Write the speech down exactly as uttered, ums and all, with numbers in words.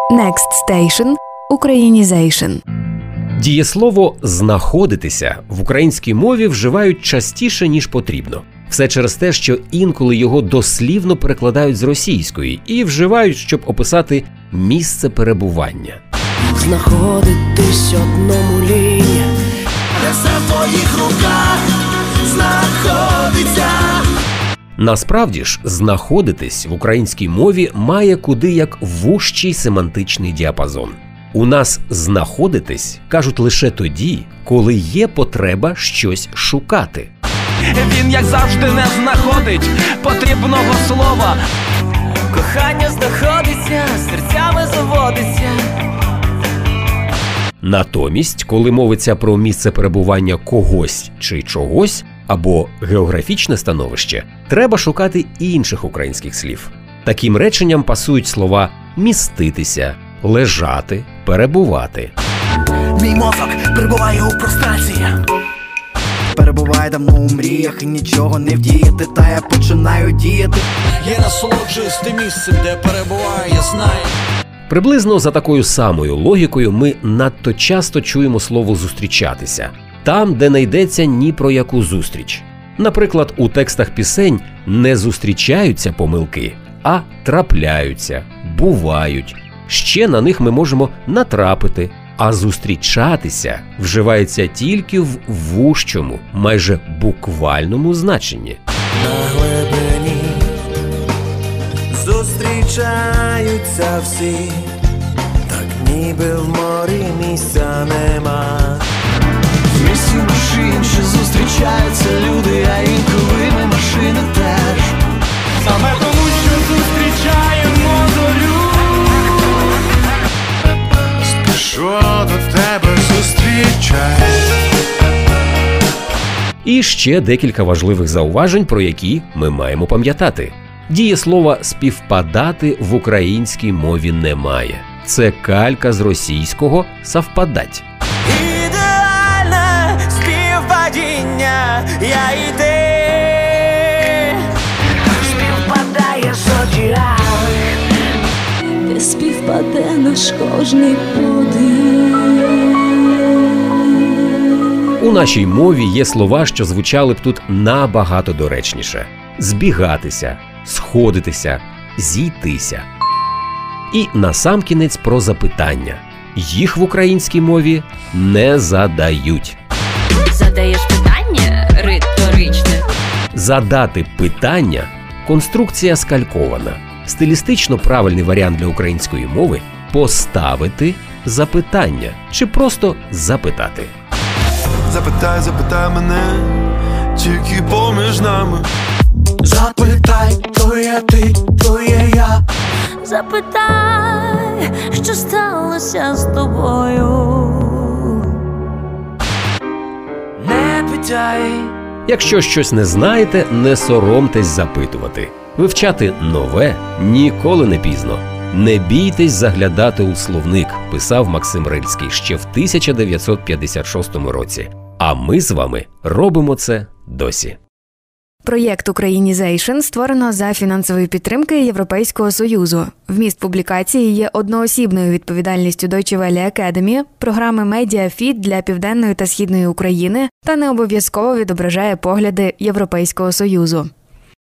Next Station – Українізейшн. Дієслово «знаходитися» в українській мові вживають частіше, ніж потрібно. Все через те, що інколи його дослівно перекладають з російської і вживають, щоб описати місце перебування. Знаходитись одному лінь, не все в твоїх руках знаходиться. Насправді ж, знаходитись в українській мові має куди як вужчий семантичний діапазон. У нас знаходитись кажуть лише тоді, коли є потреба щось шукати. Він, як завжди, не знаходить потрібного слова. Кохання знаходиться, серцями заводиться. Натомість, коли мовиться про місце перебування когось чи чогось, або географічне становище, треба шукати інших українських слів. Таким реченням пасують слова «міститися», «лежати», «перебувати». Мій мозок перебуває у прострації. Перебуває давно у мріях і нічого не вдіяти, та я починаю діяти. Я насолоджуюсь тим місцем, де перебуваю, я знаю. Приблизно за такою самою логікою ми надто часто чуємо слово «зустрічатися» там, де не йдеться ні про яку зустріч. Наприклад, у текстах пісень не зустрічаються помилки, а трапляються, бувають. Ще на них ми можемо натрапити, а зустрічатися вживається тільки в вужчому, майже буквальному значенні. На глибині зустрічаються всі, так ніби в морі місця нема. В місті машин ще зустрічаються люди, а інколи ми машини теж. Саме тому, що зустрічаємо зорю. Спішу до тебе зустрічаю. І ще декілька важливих зауважень, про які ми маємо пам'ятати. Дієслова «співпадати» в українській мові немає. Це калька з російського «совпадать». Ідеальне співпадіння, я і ти. Співпадає зодіак. Де співпаде наш кожний подих. У нашій мові є слова, що звучали б тут набагато доречніше. Збігатися, сходитися, зійтися. І насамкінець про запитання. Їх в українській мові не задають. Задаєш питання риторичне. Задати питання – конструкція скалькована. Стилістично правильний варіант для української мови – поставити запитання чи просто запитати. Запитай, запитай мене, тільки поміж нами. Запитай, то є ти, то є я. Запитай, що сталося з тобою. Не питай. Якщо щось не знаєте, не соромтесь запитувати. Вивчати нове ніколи не пізно. Не бійтесь заглядати у словник, писав Максим Рильський ще в тисяча дев'ятсот п'ятдесят шостому році. А ми з вами робимо це досі. Проєкт «Українізейшн» створено за фінансової підтримки Європейського Союзу. Вміст публікації є одноосібною відповідальністю Deutsche Welle Academy, програми «Медіафіт» для Південної та Східної України та не обов'язково відображає погляди Європейського Союзу.